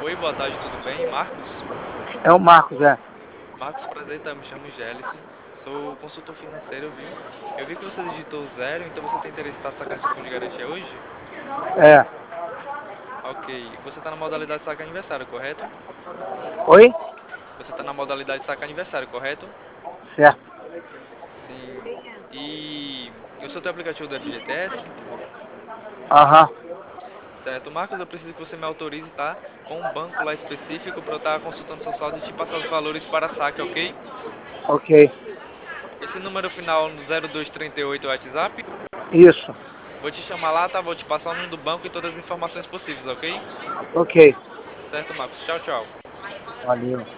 Oi, boa tarde, tudo bem? Marcos? É o Marcos, é. Marcos, prazer, tá? Me chamo Gélice. Sou consultor financeiro, viu? Eu vi que você digitou zero, então você tem interesse em sacar seu fundo de garantia hoje? É. Ok. Você tá na modalidade sacar aniversário, correto? Oi? Você tá na modalidade sacar aniversário, correto? Certo. Sim. E você tem o aplicativo do FGTS? Aham. Certo. Marcos, eu preciso que você me autorize, tá? Com um banco lá específico para eu estar consultando seu saldo e te passar os valores para saque, ok? Ok. Esse número final no 0238 é o WhatsApp? Isso. Vou te chamar lá, tá? Vou te passar o nome do banco e todas as informações possíveis, ok? Ok. Certo, Marcos. Tchau, tchau. Valeu.